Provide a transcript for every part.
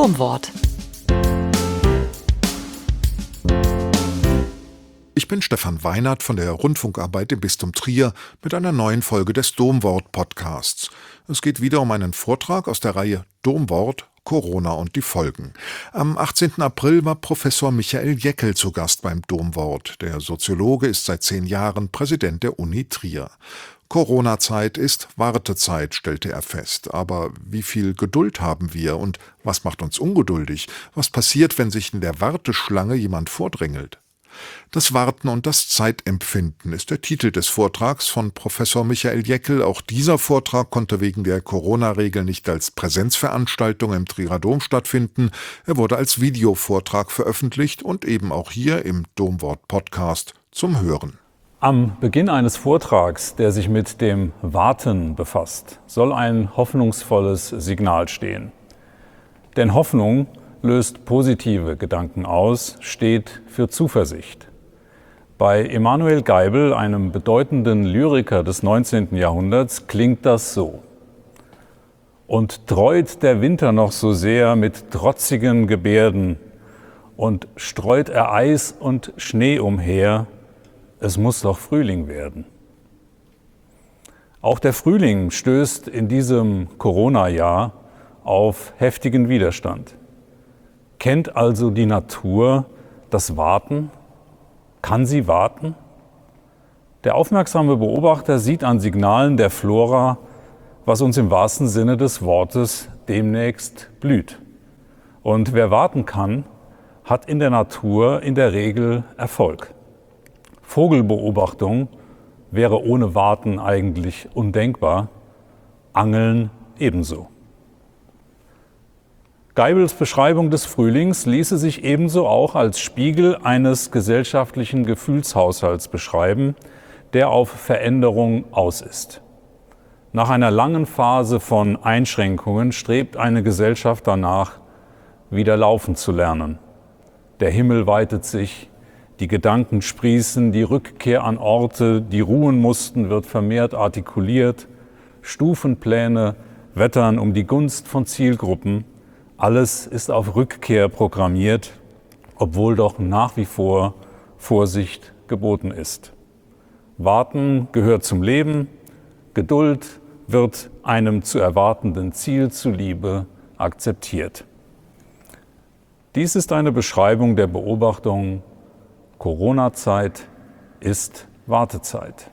Domwort. Ich bin Stefan Weinert von der Rundfunkarbeit im Bistum Trier mit einer neuen Folge des Domwort-Podcasts. Es geht wieder um einen Vortrag aus der Reihe Domwort, Corona und die Folgen. Am 18. April war Professor Michael Jäckel zu Gast beim Domwort. Der Soziologe ist seit 10 Jahren Präsident der Uni Trier. Corona-Zeit ist Wartezeit, stellte er fest. Aber wie viel Geduld haben wir und was macht uns ungeduldig? Was passiert, wenn sich in der Warteschlange jemand vordrängelt? Das Warten und das Zeitempfinden ist der Titel des Vortrags von Professor Michael Jäckel. Auch dieser Vortrag konnte wegen der Corona-Regel nicht als Präsenzveranstaltung im Trierer Dom stattfinden. Er wurde als Videovortrag veröffentlicht und eben auch hier im Domwort-Podcast zum Hören. Am Beginn eines Vortrags, der sich mit dem Warten befasst, soll ein hoffnungsvolles Signal stehen. Denn Hoffnung löst positive Gedanken aus, steht für Zuversicht. Bei Emanuel Geibel, einem bedeutenden Lyriker des 19. Jahrhunderts, klingt das so: Und dräut der Winter noch so sehr mit trotzigen Gebärden und streut er Eis und Schnee umher, es muss doch Frühling werden. Auch der Frühling stößt in diesem Corona-Jahr auf heftigen Widerstand. Kennt also die Natur das Warten? Kann sie warten? Der aufmerksame Beobachter sieht an Signalen der Flora, was uns im wahrsten Sinne des Wortes demnächst blüht. Und wer warten kann, hat in der Natur in der Regel Erfolg. Vogelbeobachtung wäre ohne Warten eigentlich undenkbar, Angeln ebenso. Geibels Beschreibung des Frühlings ließe sich ebenso auch als Spiegel eines gesellschaftlichen Gefühlshaushalts beschreiben, der auf Veränderung aus ist. Nach einer langen Phase von Einschränkungen strebt eine Gesellschaft danach, wieder laufen zu lernen. Der Himmel weitet sich, die Gedanken sprießen, die Rückkehr an Orte, die ruhen mussten, wird vermehrt artikuliert, Stufenpläne wettern um die Gunst von Zielgruppen. Alles ist auf Rückkehr programmiert, obwohl doch nach wie vor Vorsicht geboten ist. Warten gehört zum Leben, Geduld wird einem zu erwartenden Ziel zuliebe akzeptiert. Dies ist eine Beschreibung der Beobachtung: Corona-Zeit ist Wartezeit.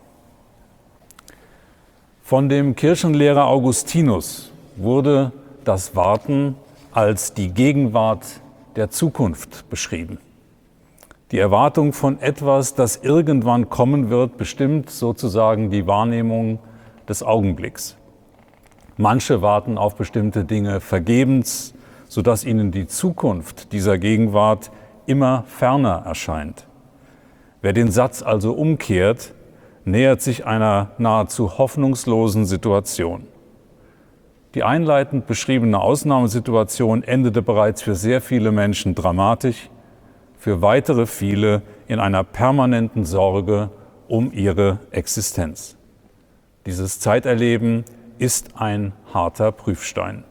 Von dem Kirchenlehrer Augustinus wurde das Warten als die Gegenwart der Zukunft beschrieben. Die Erwartung von etwas, das irgendwann kommen wird, bestimmt sozusagen die Wahrnehmung des Augenblicks. Manche warten auf bestimmte Dinge vergebens, sodass ihnen die Zukunft dieser Gegenwart immer ferner erscheint. Wer den Satz also umkehrt, nähert sich einer nahezu hoffnungslosen Situation. Die einleitend beschriebene Ausnahmesituation endete bereits für sehr viele Menschen dramatisch, für weitere viele in einer permanenten Sorge um ihre Existenz. Dieses Zeiterleben ist ein harter Prüfstein.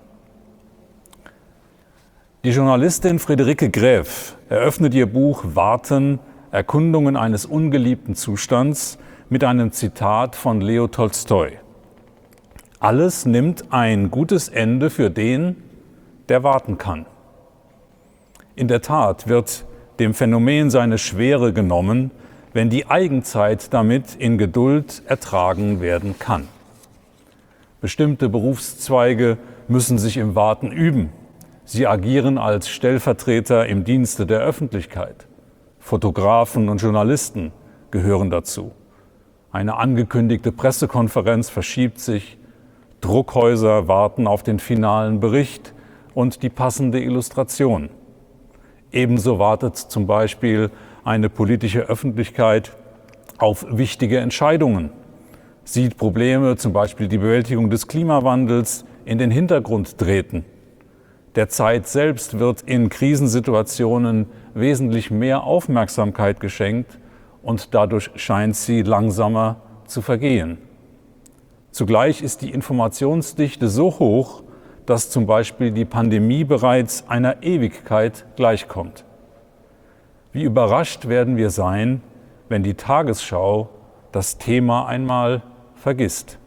Die Journalistin Friederike Gräf eröffnet ihr Buch Warten, Erkundungen eines ungeliebten Zustands mit einem Zitat von Leo Tolstoi. Alles nimmt ein gutes Ende für den, der warten kann. In der Tat wird dem Phänomen seine Schwere genommen, wenn die Eigenzeit damit in Geduld ertragen werden kann. Bestimmte Berufszweige müssen sich im Warten üben. Sie agieren als Stellvertreter im Dienste der Öffentlichkeit. Fotografen und Journalisten gehören dazu. Eine angekündigte Pressekonferenz verschiebt sich. Druckhäuser warten auf den finalen Bericht und die passende Illustration. Ebenso wartet zum Beispiel eine politische Öffentlichkeit auf wichtige Entscheidungen, sieht Probleme, zum Beispiel die Bewältigung des Klimawandels, in den Hintergrund treten. Der Zeit selbst wird in Krisensituationen wesentlich mehr Aufmerksamkeit geschenkt und dadurch scheint sie langsamer zu vergehen. Zugleich ist die Informationsdichte so hoch, dass zum Beispiel die Pandemie bereits einer Ewigkeit gleichkommt. Wie überrascht werden wir sein, wenn die Tagesschau das Thema einmal vergisst.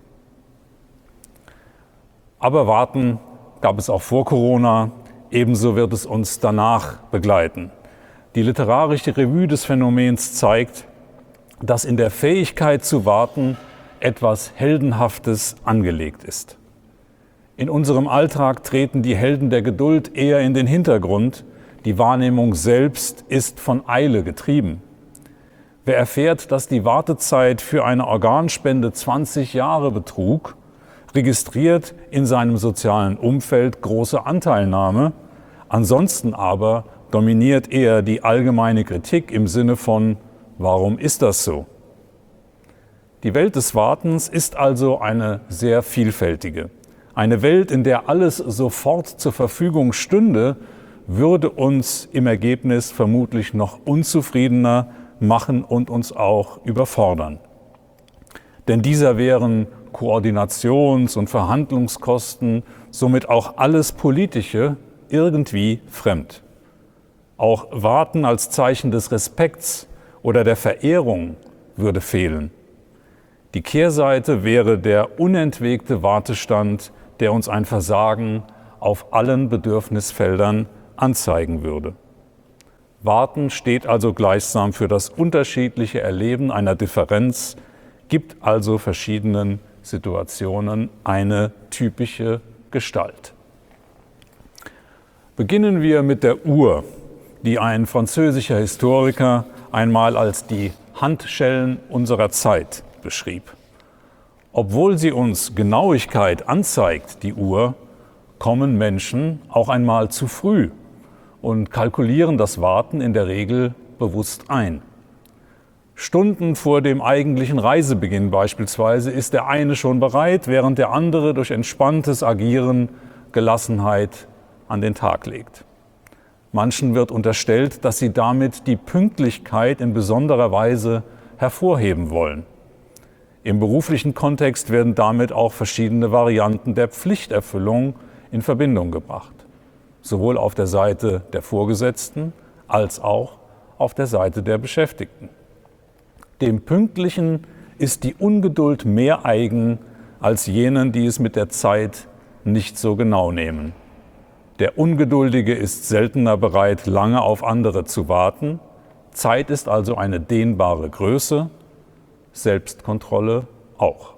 Aber Warten gab es auch vor Corona, ebenso wird es uns danach begleiten. Die literarische Revue des Phänomens zeigt, dass in der Fähigkeit zu warten etwas Heldenhaftes angelegt ist. In unserem Alltag treten die Helden der Geduld eher in den Hintergrund. Die Wahrnehmung selbst ist von Eile getrieben. Wer erfährt, dass die Wartezeit für eine Organspende 20 Jahre betrug, registriert in seinem sozialen Umfeld große Anteilnahme. Ansonsten aber dominiert eher die allgemeine Kritik im Sinne von: Warum ist das so? Die Welt des Wartens ist also eine sehr vielfältige. Eine Welt, in der alles sofort zur Verfügung stünde, würde uns im Ergebnis vermutlich noch unzufriedener machen und uns auch überfordern. Denn dieser wären Koordinations- und Verhandlungskosten, somit auch alles Politische, irgendwie fremd. Auch Warten als Zeichen des Respekts oder der Verehrung würde fehlen. Die Kehrseite wäre der unentwegte Wartestand, der uns ein Versagen auf allen Bedürfnisfeldern anzeigen würde. Warten steht also gleichsam für das unterschiedliche Erleben einer Differenz, gibt also verschiedenen Situationen eine typische Gestalt. Beginnen wir mit der Uhr, die ein französischer Historiker einmal als die Handschellen unserer Zeit beschrieb. Obwohl sie uns Genauigkeit anzeigt, die Uhr, kommen Menschen auch einmal zu früh und kalkulieren das Warten in der Regel bewusst ein. Stunden vor dem eigentlichen Reisebeginn beispielsweise ist der eine schon bereit, während der andere durch entspanntes Agieren Gelassenheit an den Tag legt. Manchen wird unterstellt, dass sie damit die Pünktlichkeit in besonderer Weise hervorheben wollen. Im beruflichen Kontext werden damit auch verschiedene Varianten der Pflichterfüllung in Verbindung gebracht, sowohl auf der Seite der Vorgesetzten als auch auf der Seite der Beschäftigten. Dem Pünktlichen ist die Ungeduld mehr eigen als jenen, die es mit der Zeit nicht so genau nehmen. Der Ungeduldige ist seltener bereit, lange auf andere zu warten. Zeit ist also eine dehnbare Größe, Selbstkontrolle auch.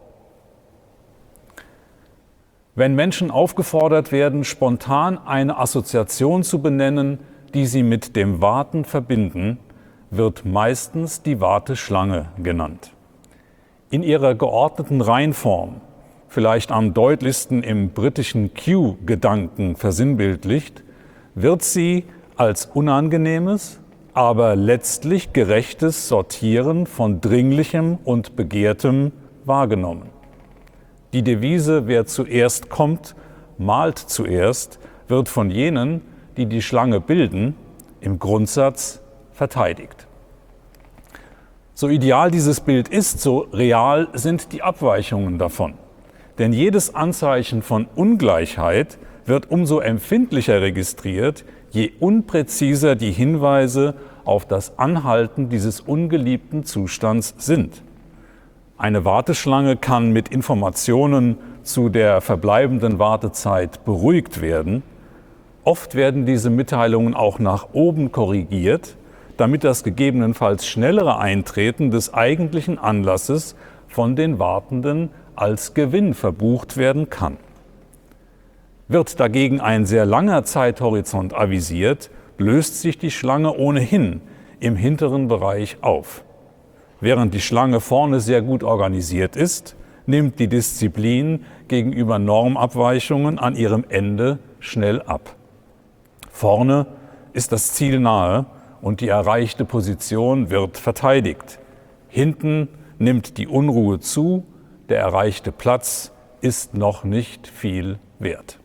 Wenn Menschen aufgefordert werden, spontan eine Assoziation zu benennen, die sie mit dem Warten verbinden, wird meistens die Warteschlange genannt. In ihrer geordneten Reihenform, vielleicht am deutlichsten im britischen Queue-Gedanken versinnbildlicht, wird sie als unangenehmes, aber letztlich gerechtes Sortieren von Dringlichem und Begehrtem wahrgenommen. Die Devise „Wer zuerst kommt, mahlt zuerst“ wird von jenen, die die Schlange bilden, im Grundsatz verteidigt. So ideal dieses Bild ist, so real sind die Abweichungen davon. Denn jedes Anzeichen von Ungleichheit wird umso empfindlicher registriert, je unpräziser die Hinweise auf das Anhalten dieses ungeliebten Zustands sind. Eine Warteschlange kann mit Informationen zu der verbleibenden Wartezeit beruhigt werden. Oft werden diese Mitteilungen auch nach oben korrigiert, damit das gegebenenfalls schnellere Eintreten des eigentlichen Anlasses von den Wartenden als Gewinn verbucht werden kann. Wird dagegen ein sehr langer Zeithorizont avisiert, löst sich die Schlange ohnehin im hinteren Bereich auf. Während die Schlange vorne sehr gut organisiert ist, nimmt die Disziplin gegenüber Normabweichungen an ihrem Ende schnell ab. Vorne ist das Ziel nahe und die erreichte Position wird verteidigt. Hinten nimmt die Unruhe zu, der erreichte Platz ist noch nicht viel wert.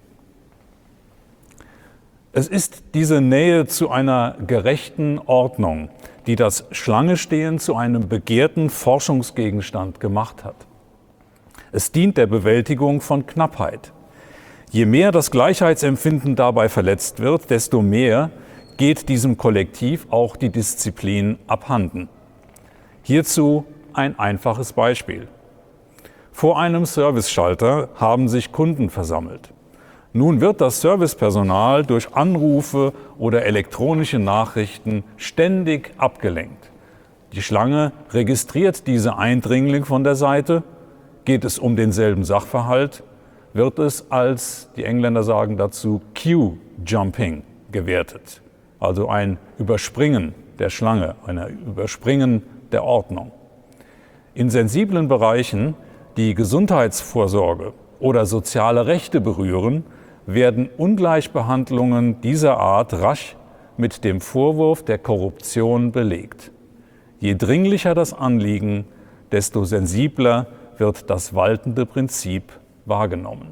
Es ist diese Nähe zu einer gerechten Ordnung, die das Schlangestehen zu einem begehrten Forschungsgegenstand gemacht hat. Es dient der Bewältigung von Knappheit. Je mehr das Gleichheitsempfinden dabei verletzt wird, desto mehr geht diesem Kollektiv auch die Disziplin abhanden. Hierzu ein einfaches Beispiel. Vor einem Serviceschalter haben sich Kunden versammelt. Nun wird das Servicepersonal durch Anrufe oder elektronische Nachrichten ständig abgelenkt. Die Schlange registriert diese Eindringling von der Seite. Geht es um denselben Sachverhalt, wird es als, die Engländer sagen dazu, Queue-Jumping gewertet. Also ein Überspringen der Schlange, ein Überspringen der Ordnung. In sensiblen Bereichen, die Gesundheitsvorsorge oder soziale Rechte berühren, werden Ungleichbehandlungen dieser Art rasch mit dem Vorwurf der Korruption belegt. Je dringlicher das Anliegen, desto sensibler wird das waltende Prinzip wahrgenommen.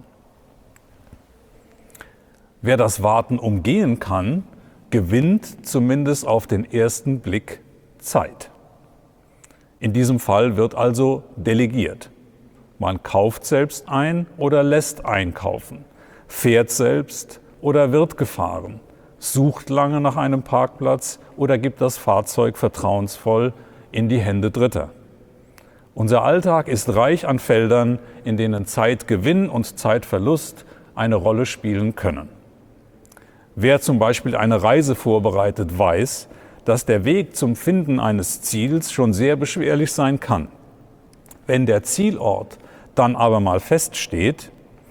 Wer das Warten umgehen kann, gewinnt zumindest auf den ersten Blick Zeit. In diesem Fall wird also delegiert. Man kauft selbst ein oder lässt einkaufen, fährt selbst oder wird gefahren, sucht lange nach einem Parkplatz oder gibt das Fahrzeug vertrauensvoll in die Hände Dritter. Unser Alltag ist reich an Feldern, in denen Zeitgewinn und Zeitverlust eine Rolle spielen können. Wer zum Beispiel eine Reise vorbereitet, weiß, dass der Weg zum Finden eines Ziels schon sehr beschwerlich sein kann. Wenn der Zielort dann aber mal feststeht,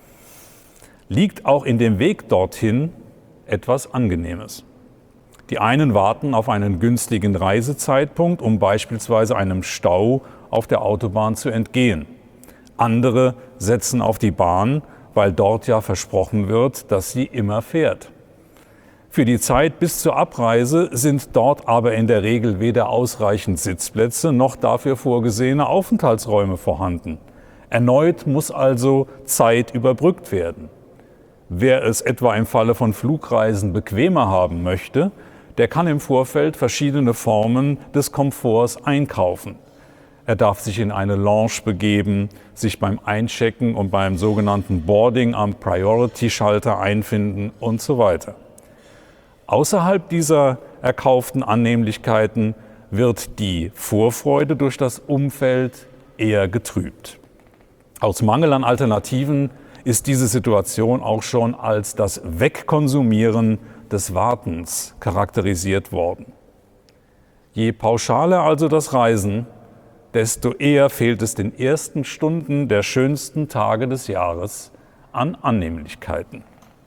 liegt auch in dem Weg dorthin etwas Angenehmes. Die einen warten auf einen günstigen Reisezeitpunkt, um beispielsweise einem Stau auf der Autobahn zu entgehen. Andere setzen auf die Bahn, weil dort ja versprochen wird, dass sie immer fährt. Für die Zeit bis zur Abreise sind dort aber in der Regel weder ausreichend Sitzplätze noch dafür vorgesehene Aufenthaltsräume vorhanden. Erneut muss also Zeit überbrückt werden. Wer es etwa im Falle von Flugreisen bequemer haben möchte, der kann im Vorfeld verschiedene Formen des Komforts einkaufen. Er darf sich in eine Lounge begeben, sich beim Einchecken und beim sogenannten Boarding am Priority-Schalter einfinden und so weiter. Außerhalb dieser erkauften Annehmlichkeiten wird die Vorfreude durch das Umfeld eher getrübt. Aus Mangel an Alternativen ist diese Situation auch schon als das Wegkonsumieren des Wartens charakterisiert worden. Je pauschaler also das Reisen, desto eher fehlt es den ersten Stunden der schönsten Tage des Jahres an Annehmlichkeiten.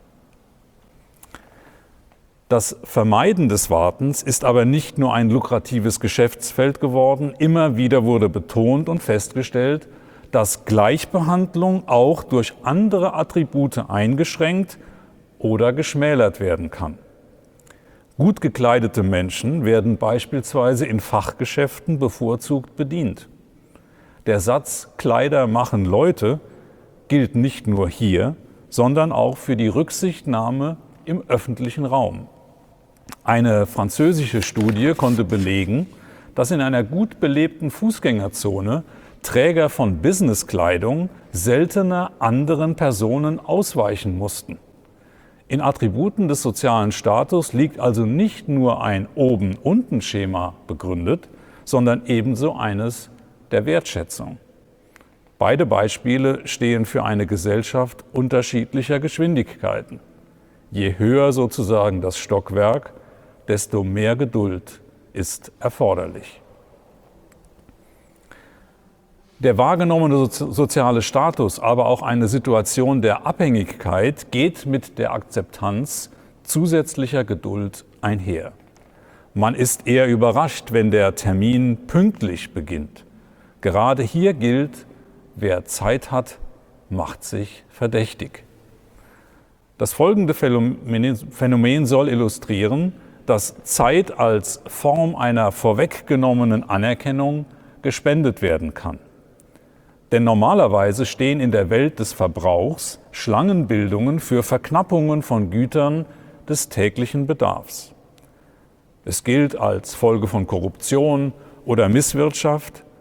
Das Vermeiden des Wartens ist aber nicht nur ein lukratives Geschäftsfeld geworden. Immer wieder wurde betont und festgestellt, dass Gleichbehandlung auch durch andere Attribute eingeschränkt oder geschmälert werden kann. Gut gekleidete Menschen werden beispielsweise in Fachgeschäften bevorzugt bedient. Der Satz „Kleider machen Leute" gilt nicht nur hier, sondern auch für die Rücksichtnahme im öffentlichen Raum. Eine französische Studie konnte belegen, dass in einer gut belebten Fußgängerzone Träger von Businesskleidung seltener anderen Personen ausweichen mussten. In Attributen des sozialen Status liegt also nicht nur ein Oben-Unten-Schema begründet, sondern ebenso eines der Wertschätzung. Beide Beispiele stehen für eine Gesellschaft unterschiedlicher Geschwindigkeiten. Je höher sozusagen das Stockwerk, desto mehr Geduld ist erforderlich. Der wahrgenommene soziale Status, aber auch eine Situation der Abhängigkeit geht mit der Akzeptanz zusätzlicher Geduld einher. Man ist eher überrascht, wenn der Termin pünktlich beginnt. Gerade hier gilt, wer Zeit hat, macht sich verdächtig. Das folgende Phänomen soll illustrieren, dass Zeit als Form einer vorweggenommenen Anerkennung gespendet werden kann. Denn normalerweise stehen in der Welt des Verbrauchs Schlangenbildungen für Verknappungen von Gütern des täglichen Bedarfs. Es gilt als Folge von Korruption oder Misswirtschaft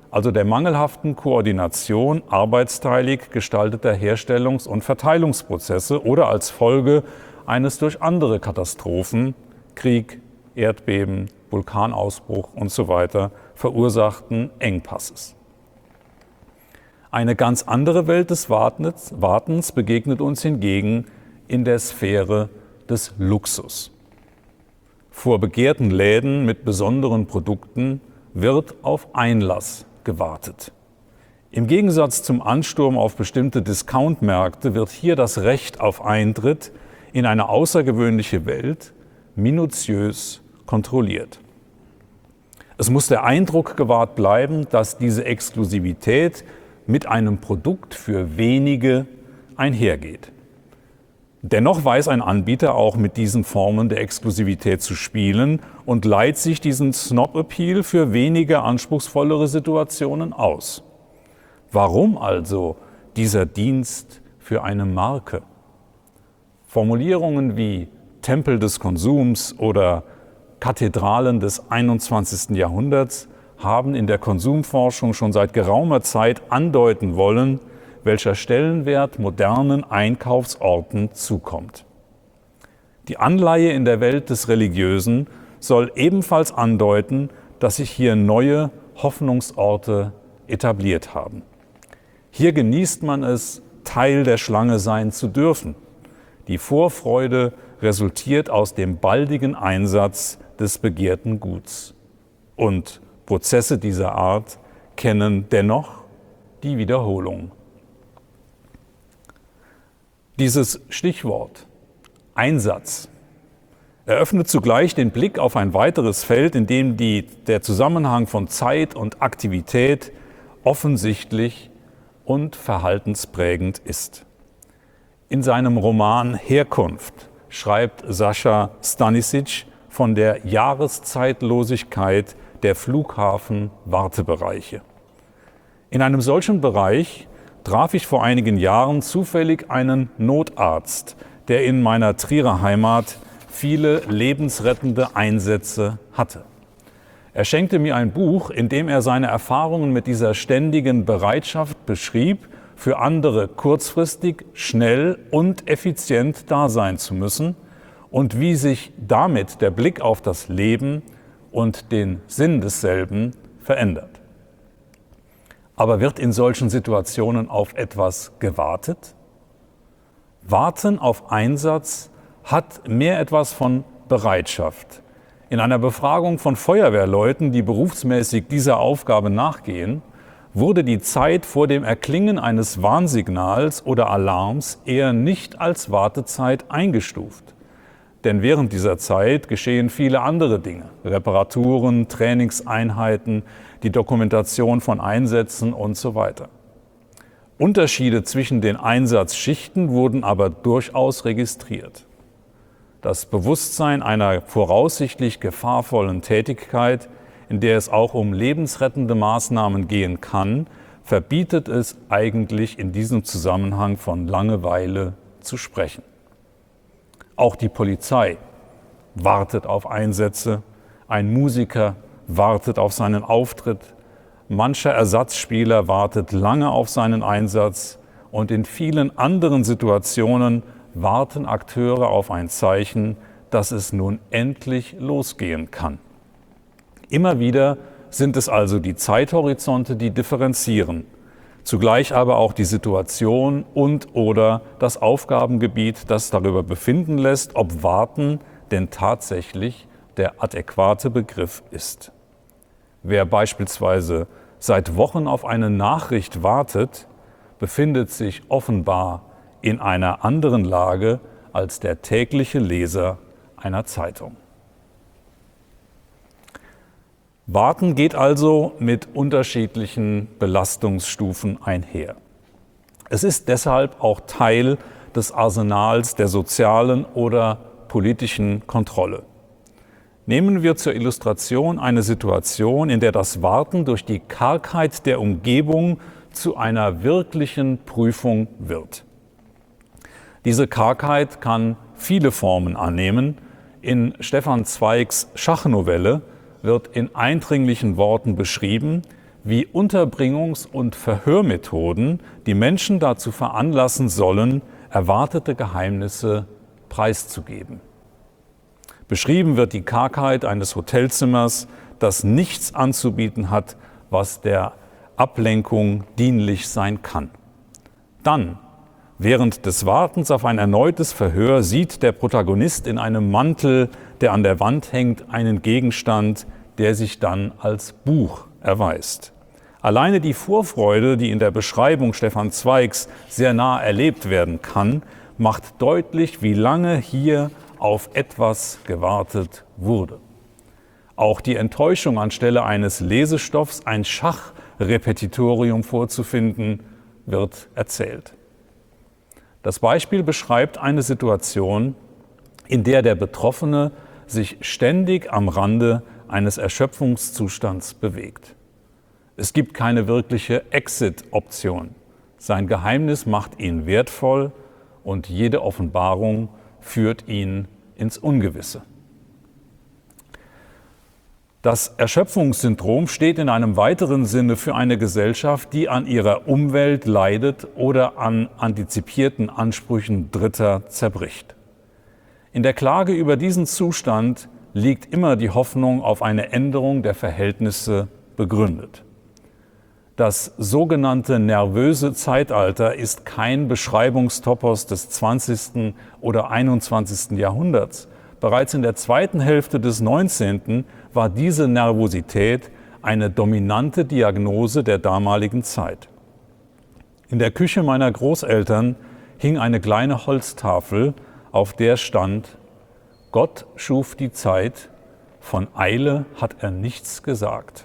also der mangelhaften Koordination arbeitsteilig gestalteter Herstellungs- und Verteilungsprozesse oder als Folge eines durch andere Katastrophen, Krieg, Erdbeben, Vulkanausbruch usw. verursachten Engpasses. Eine ganz andere Welt des Wartens begegnet uns hingegen in der Sphäre des Luxus. Vor begehrten Läden mit besonderen Produkten wird auf Einlass gewartet. Im Gegensatz zum Ansturm auf bestimmte Discountmärkte wird hier das Recht auf Eintritt in eine außergewöhnliche Welt minutiös kontrolliert. Es muss der Eindruck gewahrt bleiben, dass diese Exklusivität mit einem Produkt für wenige einhergeht. Dennoch weiß ein Anbieter auch mit diesen Formen der Exklusivität zu spielen und leiht sich diesen Snob-Appeal für weniger anspruchsvollere Situationen aus. Warum also dieser Dienst für eine Marke? Formulierungen wie Tempel des Konsums oder Kathedralen des 21. Jahrhunderts haben in der Konsumforschung schon seit geraumer Zeit andeuten wollen, welcher Stellenwert modernen Einkaufsorten zukommt. Die Anleihe in der Welt des Religiösen soll ebenfalls andeuten, dass sich hier neue Hoffnungsorte etabliert haben. Hier genießt man es, Teil der Schlange sein zu dürfen. Die Vorfreude resultiert aus dem baldigen Einsatz des begehrten Guts. Und Prozesse dieser Art kennen dennoch die Wiederholung. Dieses Stichwort Einsatz eröffnet zugleich den Blick auf ein weiteres Feld, in dem der Zusammenhang von Zeit und Aktivität offensichtlich und verhaltensprägend ist. In seinem Roman Herkunft schreibt Sascha Stanisic von der Jahreszeitlosigkeit der Flughafen-Wartebereiche. In einem solchen Bereich traf ich vor einigen Jahren zufällig einen Notarzt, der in meiner Trierer Heimat viele lebensrettende Einsätze hatte. Er schenkte mir ein Buch, in dem er seine Erfahrungen mit dieser ständigen Bereitschaft beschrieb, für andere kurzfristig, schnell und effizient da sein zu müssen und wie sich damit der Blick auf das Leben und den Sinn desselben verändert. Aber wird in solchen Situationen auf etwas gewartet? Warten auf Einsatz hat mehr etwas von Bereitschaft. In einer Befragung von Feuerwehrleuten, die berufsmäßig dieser Aufgabe nachgehen, wurde die Zeit vor dem Erklingen eines Warnsignals oder Alarms eher nicht als Wartezeit eingestuft. Denn während dieser Zeit geschehen viele andere Dinge: Reparaturen, Trainingseinheiten, die Dokumentation von Einsätzen und so weiter. Unterschiede zwischen den Einsatzschichten wurden aber durchaus registriert. Das Bewusstsein einer voraussichtlich gefahrvollen Tätigkeit, in der es auch um lebensrettende Maßnahmen gehen kann, verbietet es eigentlich in diesem Zusammenhang von Langeweile zu sprechen. Auch die Polizei wartet auf Einsätze, ein Musiker wartet auf seinen Auftritt, mancher Ersatzspieler wartet lange auf seinen Einsatz und in vielen anderen Situationen warten Akteure auf ein Zeichen, dass es nun endlich losgehen kann. Immer wieder sind es also die Zeithorizonte, die differenzieren, zugleich aber auch die Situation und/oder das Aufgabengebiet, das darüber befinden lässt, ob Warten denn tatsächlich der adäquate Begriff ist. Wer beispielsweise seit Wochen auf eine Nachricht wartet, befindet sich offenbar in einer anderen Lage als der tägliche Leser einer Zeitung. Warten geht also mit unterschiedlichen Belastungsstufen einher. Es ist deshalb auch Teil des Arsenals der sozialen oder politischen Kontrolle. Nehmen wir zur Illustration eine Situation, in der das Warten durch die Kargheit der Umgebung zu einer wirklichen Prüfung wird. Diese Kargheit kann viele Formen annehmen. In Stefan Zweigs Schachnovelle wird in eindringlichen Worten beschrieben, wie Unterbringungs- und Verhörmethoden die Menschen dazu veranlassen sollen, erwartete Geheimnisse preiszugeben. Beschrieben wird die Kargheit eines Hotelzimmers, das nichts anzubieten hat, was der Ablenkung dienlich sein kann. Dann, während des Wartens auf ein erneutes Verhör, sieht der Protagonist in einem Mantel, der an der Wand hängt, einen Gegenstand, der sich dann als Buch erweist. Alleine die Vorfreude, die in der Beschreibung Stefan Zweigs sehr nah erlebt werden kann, macht deutlich, wie lange hier auf etwas gewartet wurde. Auch die Enttäuschung, anstelle eines Lesestoffs ein Schachrepetitorium vorzufinden, wird erzählt. Das Beispiel beschreibt eine Situation, in der der Betroffene sich ständig am Rande eines Erschöpfungszustands bewegt. Es gibt keine wirkliche Exit-Option. Sein Geheimnis macht ihn wertvoll und jede Offenbarung führt ihn ins Ungewisse. Das Erschöpfungssyndrom steht in einem weiteren Sinne für eine Gesellschaft, die an ihrer Umwelt leidet oder an antizipierten Ansprüchen Dritter zerbricht. In der Klage über diesen Zustand liegt immer die Hoffnung auf eine Änderung der Verhältnisse begründet. Das sogenannte nervöse Zeitalter ist kein Beschreibungstopos des 20. oder 21. Jahrhunderts. Bereits in der zweiten Hälfte des 19. war diese Nervosität eine dominante Diagnose der damaligen Zeit. In der Küche meiner Großeltern hing eine kleine Holztafel, auf der stand: Gott schuf die Zeit, von Eile hat er nichts gesagt.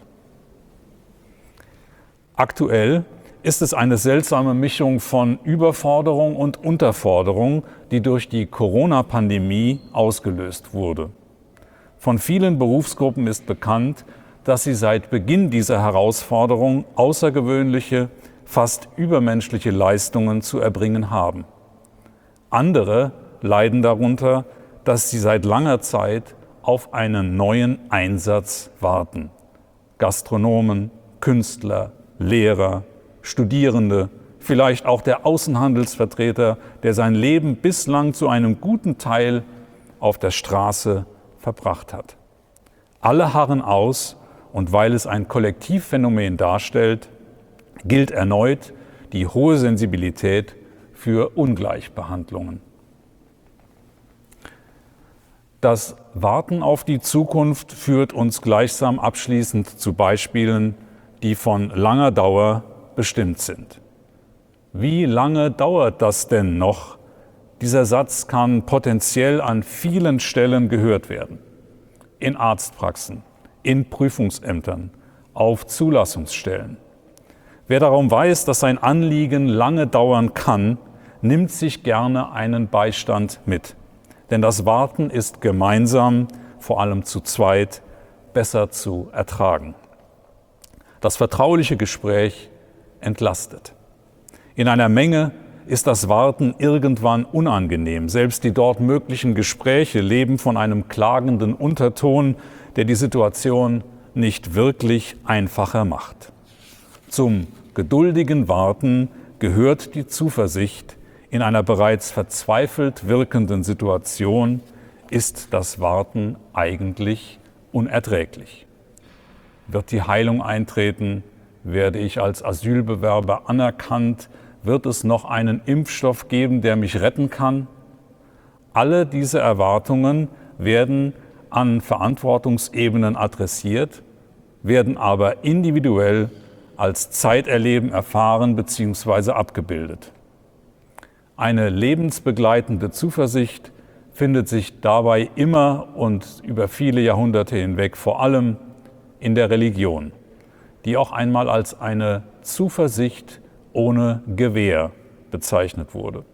Aktuell ist es eine seltsame Mischung von Überforderung und Unterforderung, die durch die Corona-Pandemie ausgelöst wurde. Von vielen Berufsgruppen ist bekannt, dass sie seit Beginn dieser Herausforderung außergewöhnliche, fast übermenschliche Leistungen zu erbringen haben. Andere leiden darunter, dass sie seit langer Zeit auf einen neuen Einsatz warten. Gastronomen, Künstler, Lehrer, Studierende, vielleicht auch der Außenhandelsvertreter, der sein Leben bislang zu einem guten Teil auf der Straße verbracht hat. Alle harren aus, und weil es ein Kollektivphänomen darstellt, gilt erneut die hohe Sensibilität für Ungleichbehandlungen. Das Warten auf die Zukunft führt uns gleichsam abschließend zu Beispielen, die von langer Dauer bestimmt sind. Wie lange dauert das denn noch? Dieser Satz kann potenziell an vielen Stellen gehört werden. In Arztpraxen, in Prüfungsämtern, auf Zulassungsstellen. Wer darum weiß, dass sein Anliegen lange dauern kann, nimmt sich gerne einen Beistand mit. Denn das Warten ist gemeinsam, vor allem zu zweit, besser zu ertragen. Das vertrauliche Gespräch entlastet. In einer Menge ist das Warten irgendwann unangenehm. Selbst die dort möglichen Gespräche leben von einem klagenden Unterton, der die Situation nicht wirklich einfacher macht. Zum geduldigen Warten gehört die Zuversicht. In einer bereits verzweifelt wirkenden Situation ist das Warten eigentlich unerträglich. Wird die Heilung eintreten? Werde ich als Asylbewerber anerkannt? Wird es noch einen Impfstoff geben, der mich retten kann? Alle diese Erwartungen werden an Verantwortungsebenen adressiert, werden aber individuell als Zeiterleben erfahren bzw. abgebildet. Eine lebensbegleitende Zuversicht findet sich dabei immer und über viele Jahrhunderte hinweg vor allem in der Religion, die auch einmal als eine Zuversicht ohne Gewähr bezeichnet wurde.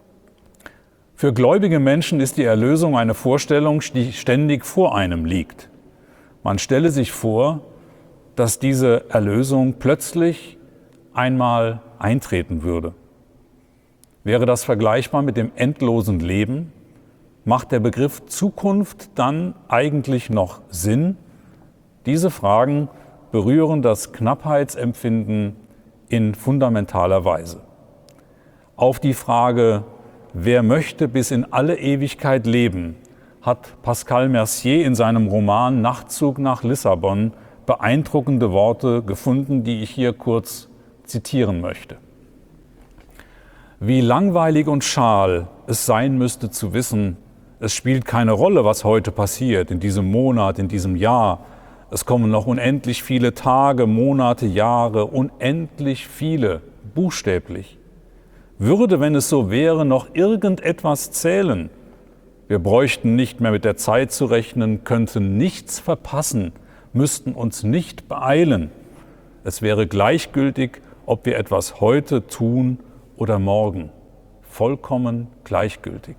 Für gläubige Menschen ist die Erlösung eine Vorstellung, die ständig vor einem liegt. Man stelle sich vor, dass diese Erlösung plötzlich einmal eintreten würde. Wäre das vergleichbar mit dem endlosen Leben? Macht der Begriff Zukunft dann eigentlich noch Sinn? Diese Fragen berühren das Knappheitsempfinden in fundamentaler Weise. Auf die Frage, wer möchte bis in alle Ewigkeit leben, hat Pascal Mercier in seinem Roman Nachtzug nach Lissabon beeindruckende Worte gefunden, die ich hier kurz zitieren möchte. Wie langweilig und schal es sein müsste zu wissen, es spielt keine Rolle, was heute passiert, in diesem Monat, in diesem Jahr. Es kommen noch unendlich viele Tage, Monate, Jahre, unendlich viele, buchstäblich. Würde, wenn es so wäre, noch irgendetwas zählen? Wir bräuchten nicht mehr mit der Zeit zu rechnen, könnten nichts verpassen, müssten uns nicht beeilen. Es wäre gleichgültig, ob wir etwas heute tun oder morgen. Vollkommen gleichgültig.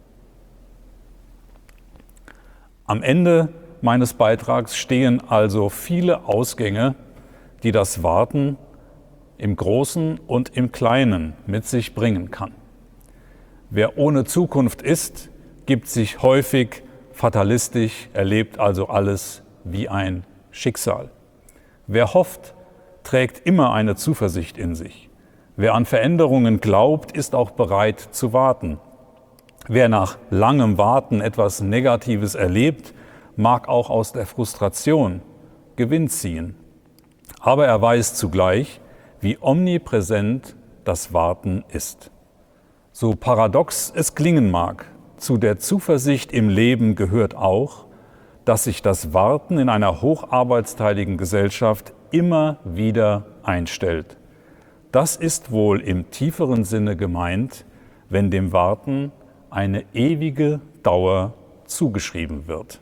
Am Ende meines Beitrags stehen also viele Ausgänge, die das Warten im Großen und im Kleinen mit sich bringen kann. Wer ohne Zukunft ist, gibt sich häufig fatalistisch, erlebt also alles wie ein Schicksal. Wer hofft, trägt immer eine Zuversicht in sich. Wer an Veränderungen glaubt, ist auch bereit zu warten. Wer nach langem Warten etwas Negatives erlebt, mag auch aus der Frustration Gewinn ziehen. Aber er weiß zugleich, wie omnipräsent das Warten ist. So paradox es klingen mag, zu der Zuversicht im Leben gehört auch, dass sich das Warten in einer hocharbeitsteiligen Gesellschaft immer wieder einstellt. Das ist wohl im tieferen Sinne gemeint, wenn dem Warten eine ewige Dauer zugeschrieben wird.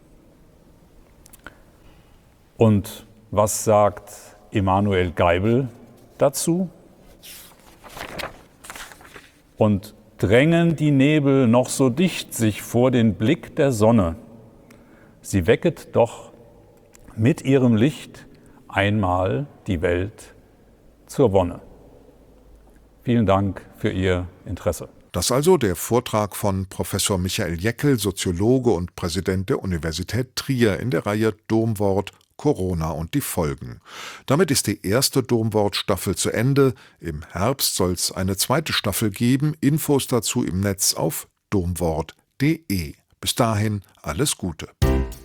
Und was sagt Emanuel Geibel dazu? Und drängen die Nebel noch so dicht sich vor den Blick der Sonne, sie wecket doch mit ihrem Licht einmal die Welt zur Wonne. Vielen Dank für Ihr Interesse. Das also der Vortrag von Professor Michael Jäckel, Soziologe und Präsident der Universität Trier in der Reihe Domwort Corona und die Folgen. Damit ist die erste Domwort-Staffel zu Ende. Im Herbst soll es eine zweite Staffel geben. Infos dazu im Netz auf domwort.de. Bis dahin alles Gute.